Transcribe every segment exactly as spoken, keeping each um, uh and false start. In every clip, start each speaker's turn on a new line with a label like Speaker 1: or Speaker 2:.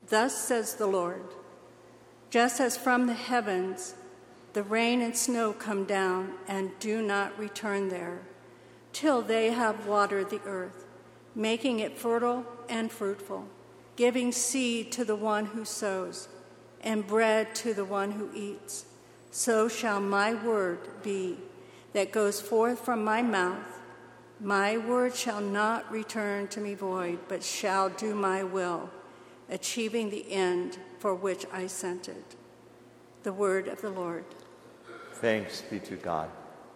Speaker 1: Thus says the Lord, just as from the heavens the rain and snow come down and do not return there, till they have watered the earth, making it fertile and fruitful, giving seed to the one who sows, and bread to the one who eats, so shall my word be that goes forth from my mouth. My word shall not return to me void, but shall do my will, achieving the end for which I sent it. The word of the Lord.
Speaker 2: Thanks be to God.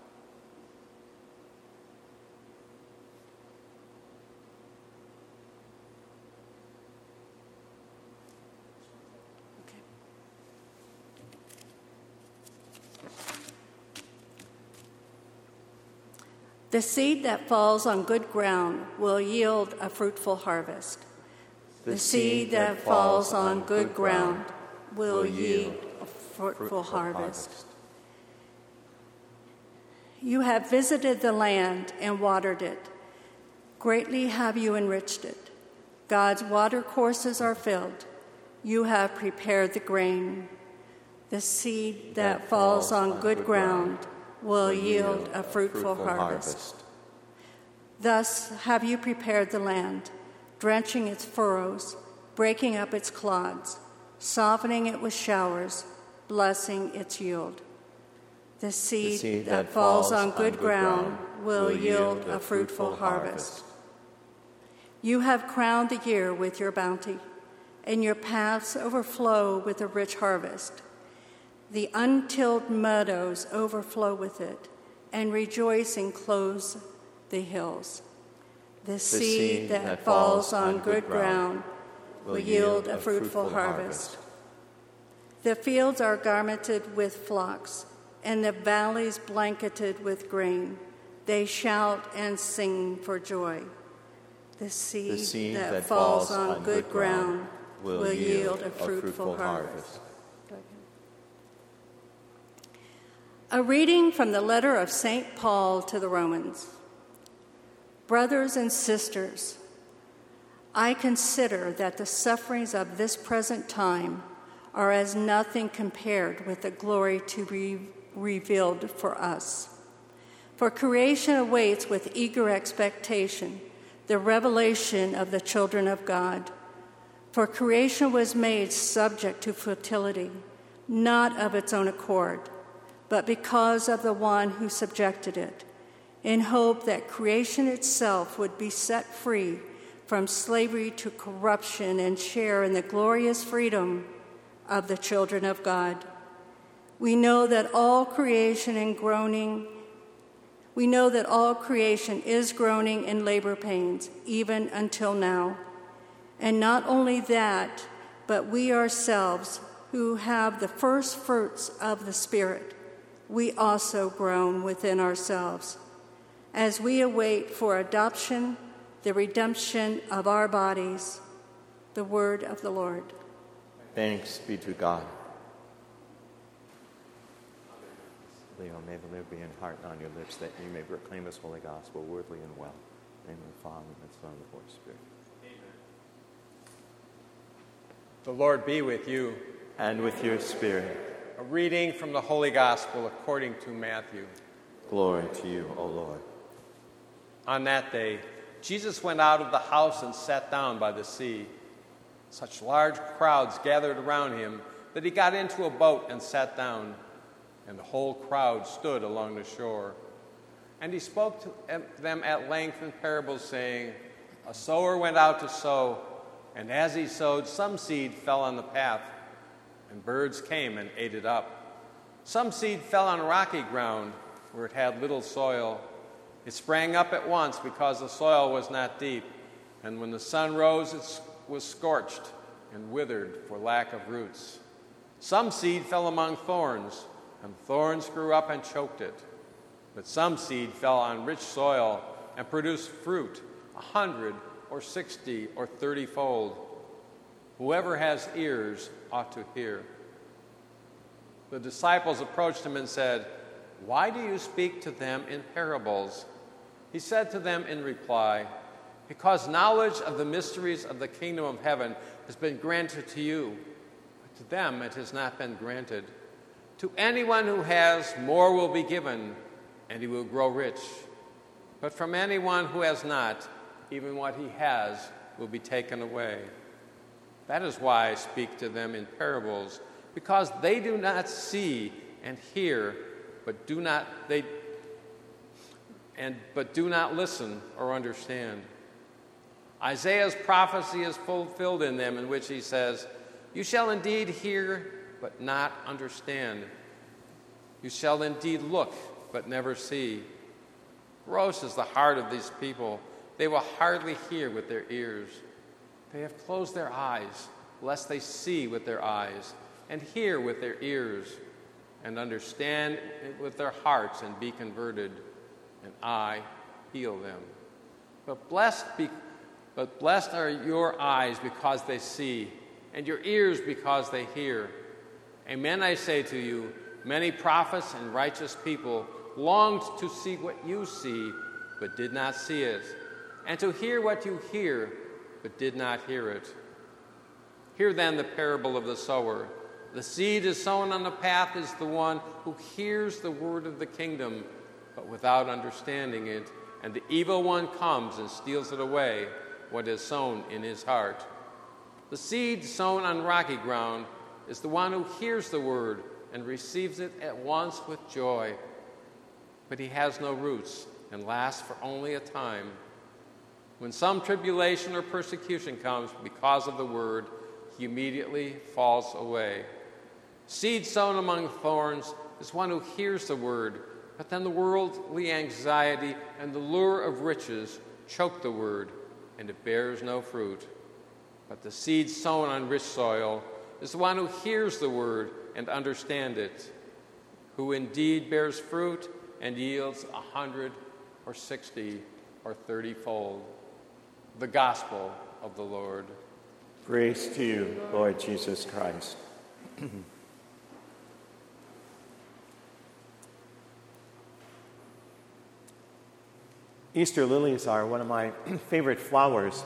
Speaker 1: The seed that falls on good ground will yield a fruitful harvest. The seed that falls on good ground will yield a fruitful harvest. You have visited the land and watered it. Greatly have you enriched it. God's water courses are filled. You have prepared the grain. The seed that falls on good ground will yield a fruitful harvest. Thus have you prepared the land, drenching its furrows, breaking up its clods, softening it with showers, blessing its yield. The seed, the seed that, that falls on good ground will yield a fruitful harvest. You have crowned the year with your bounty, and your paths overflow with a rich harvest. The untilled meadows overflow with it, and rejoicing clothes the hills. The, the seed, seed that, that falls on good ground will yield a fruitful harvest. The fields are garmented with flocks, and the valleys blanketed with grain. They shout and sing for joy. The seed, the seed that, that falls on good ground will, will yield a fruitful, a fruitful harvest. harvest. A reading from the letter of Saint Paul to the Romans. Brothers and sisters, I consider that the sufferings of this present time are as nothing compared with the glory to be revealed for us. For creation awaits with eager expectation the revelation of the children of God. For creation was made subject to futility, not of its own accord, but because of the one who subjected it, in hope that creation itself would be set free from slavery to corruption and share in the glorious freedom of the children of God. We know that all creation and groaning, we know that all creation is groaning in labor pains, even until now. And not only that, but we ourselves, who have the first fruits of the Spirit, we also groan within ourselves, as we await for adoption, the redemption of our bodies. The word of the Lord.
Speaker 2: Thanks be to God. Leo, may the Lord be in heart and on your lips, that you may proclaim this holy gospel worthily and well. In the name of the Father, and the Son, and the Holy Spirit.
Speaker 3: Amen. The Lord be with you.
Speaker 2: And with your spirit.
Speaker 3: A reading from the Holy Gospel according to Matthew.
Speaker 2: Glory to you, O Lord.
Speaker 3: On that day, Jesus went out of the house and sat down by the sea. Such large crowds gathered around him that he got into a boat and sat down, and the whole crowd stood along the shore. And he spoke to them at length in parables, saying, A sower went out to sow, and as he sowed, some seed fell on the path, and birds came and ate it up. Some seed fell on rocky ground, where it had little soil. It sprang up at once because the soil was not deep, and when the sun rose, it was scorched and withered for lack of roots. Some seed fell among thorns, and thorns grew up and choked it. But some seed fell on rich soil and produced fruit, a hundred or sixty or thirty-fold. Whoever has ears ought to hear. The disciples approached him and said, Why do you speak to them in parables? He said to them in reply, Because knowledge of the mysteries of the kingdom of heaven has been granted to you, but to them it has not been granted. To anyone who has, more will be given, and he will grow rich. But from anyone who has not, even what he has will be taken away. That is why I speak to them in parables, because they do not see and hear, but do not they and but do not listen or understand. Isaiah's prophecy is fulfilled in them, in which he says, "You shall indeed hear, but not understand. You shall indeed look, but never see." Gross is the heart of these people. They will hardly hear with their ears. They have closed their eyes, lest they see with their eyes, and hear with their ears, and understand with their hearts, and be converted, and I heal them. But blessed be, but blessed are your eyes because they see, and your ears because they hear. Amen, I say to you, many prophets and righteous people longed to see what you see, but did not see it, and to hear what you hear, but did not hear it. Hear then the parable of the sower. The seed is sown on the path is the one who hears the word of the kingdom, but without understanding it, and the evil one comes and steals it away, what is sown in his heart. The seed sown on rocky ground is the one who hears the word and receives it at once with joy. But he has no roots and lasts for only a time. When some tribulation or persecution comes because of the word, he immediately falls away. Seed sown among thorns is one who hears the word, but then the worldly anxiety and the lure of riches choke the word, and it bears no fruit. But the seed sown on rich soil is the one who hears the word and understands it, who indeed bears fruit and yields a hundred or sixty or thirty-fold. The gospel of the Lord.
Speaker 2: Grace to you, Lord Jesus Christ. Easter lilies are one of my favorite flowers.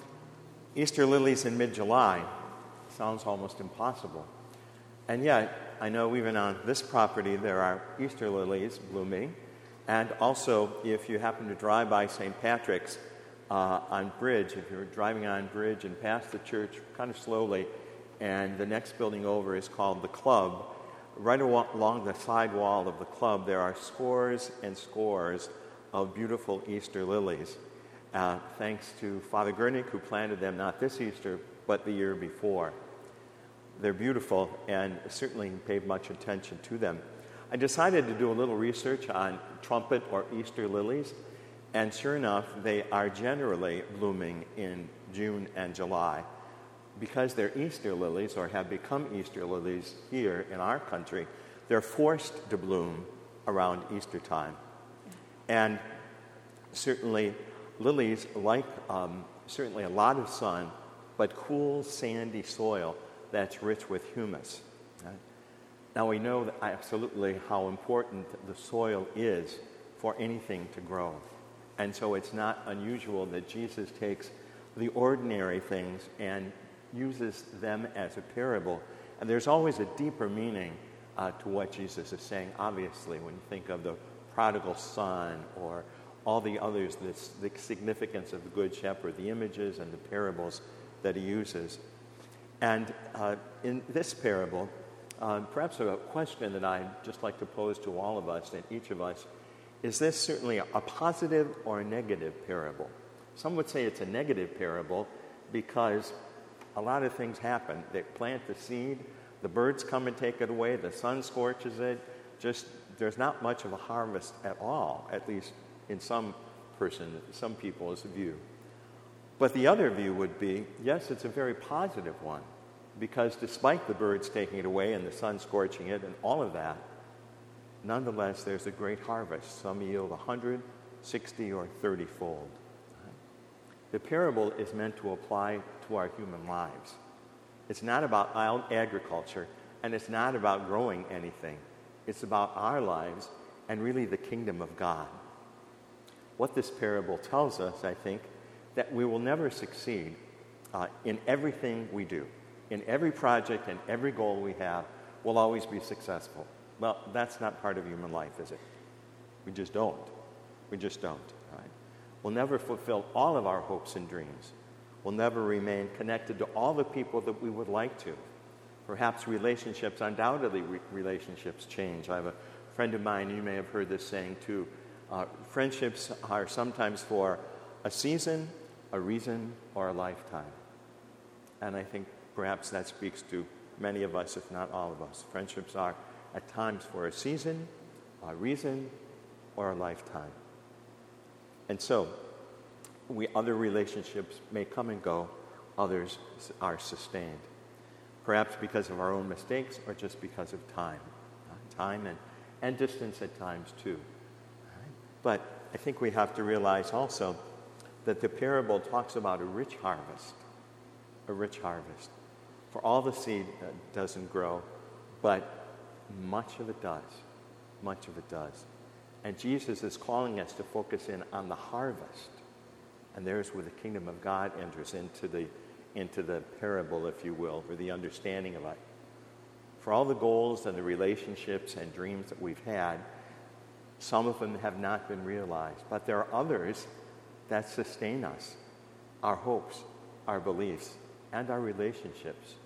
Speaker 2: Easter lilies in mid-July sounds almost impossible. And yet, I know even on this property there are Easter lilies blooming. And also, if you happen to drive by Saint Patrick's uh, on Bridge, if you're driving on Bridge and past the church kind of slowly, and the next building over is called the Club, right along the side wall of the Club there are scores and scores of beautiful Easter lilies. Uh, thanks to Father Gernick, who planted them not this Easter, but the year before. They're beautiful and certainly paid much attention to them. I decided to do a little research on trumpet or Easter lilies, and sure enough, they are generally blooming in June and July. Because they're Easter lilies, or have become Easter lilies here in our country, they're forced to bloom around Easter time. And certainly, lilies like um, certainly a lot of sun, but cool, sandy soil that's rich with humus. Right? Now, we know that absolutely how important the soil is for anything to grow. And so it's not unusual that Jesus takes the ordinary things and uses them as a parable. And there's always a deeper meaning uh, to what Jesus is saying, obviously, when you think of the prodigal son or all the others, this, the significance of the Good Shepherd, the images and the parables that he uses. And uh, in this parable, uh, perhaps a question that I'd just like to pose to all of us and each of us, is this certainly a positive or a negative parable? Some would say it's a negative parable because a lot of things happen. They plant the seed, the birds come and take it away, the sun scorches it, just there's not much of a harvest at all, at least in some person, some people's view. But the other view would be, yes, it's a very positive one, because despite the birds taking it away and the sun scorching it and all of that, nonetheless, there's a great harvest. Some yield a hundred, sixty, or thirty-fold. The parable is meant to apply to our human lives. It's not about agriculture, and it's not about growing anything. It's about our lives and really the kingdom of God. What this parable tells us, I think, that we will never succeed uh, in everything we do, in every project and every goal we have, we'll always be successful. Well, that's not part of human life, is it? We just don't. We just don't. Right? We'll never fulfill all of our hopes and dreams. We'll never remain connected to all the people that we would like to. Perhaps relationships, undoubtedly re- relationships change. I have a friend of mine, you may have heard this saying too, uh, friendships are sometimes for a season, a reason, or a lifetime. And I think perhaps that speaks to many of us, if not all of us. Friendships are at times for a season, a reason, or a lifetime. And so, we other relationships may come and go, others are sustained. Perhaps because of our own mistakes or just because of time. Uh, time and, and distance at times too. Right? But I think we have to realize also that the parable talks about a rich harvest. A rich harvest. For all the seed uh, doesn't grow, but much of it does. Much of it does. And Jesus is calling us to focus in on the harvest. And there's where the kingdom of God enters into the into the parable, if you will, or the understanding of it. For all the goals and the relationships and dreams that we've had, some of them have not been realized. But there are others that sustain us, our hopes, our beliefs, and our relationships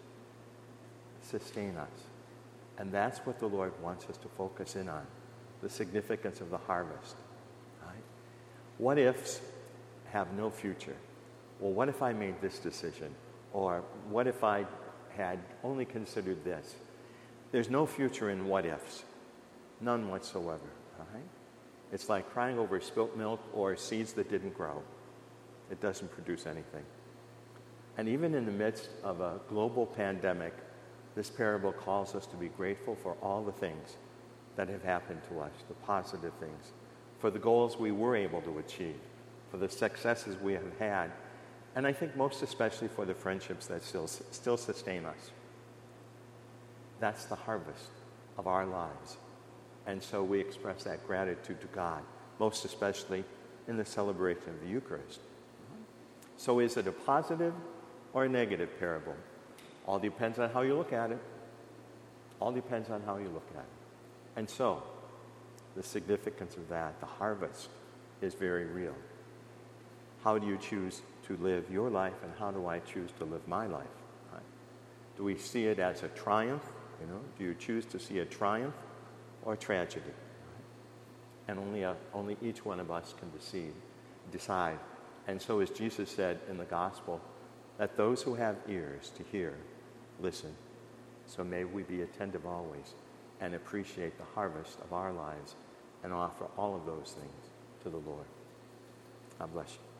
Speaker 2: sustain us. And that's what the Lord wants us to focus in on, the significance of the harvest. Right? What ifs have no future. Well, what if I made this decision? Or what if I had only considered this? There's no future in what ifs. None whatsoever. Right? It's like crying over spilt milk or seeds that didn't grow. It doesn't produce anything. And even in the midst of a global pandemic, this parable calls us to be grateful for all the things that have happened to us, the positive things, for the goals we were able to achieve, for the successes we have had, and I think most especially for the friendships that still, still sustain us. That's the harvest of our lives. And so we express that gratitude to God, most especially in the celebration of the Eucharist. So is it a positive or a negative parable? All depends on how you look at it. All depends on how you look at it. And so, the significance of that, the harvest, is very real. How do you choose to live your life, and how do I choose to live my life? Right? Do we see it as a triumph? You know, do you choose to see a triumph or a tragedy? Right? And only a, only each one of us can decide, decide. And so, as Jesus said in the gospel, let those who have ears to hear listen. So may we be attentive always and appreciate the harvest of our lives and offer all of those things to the Lord. God bless you.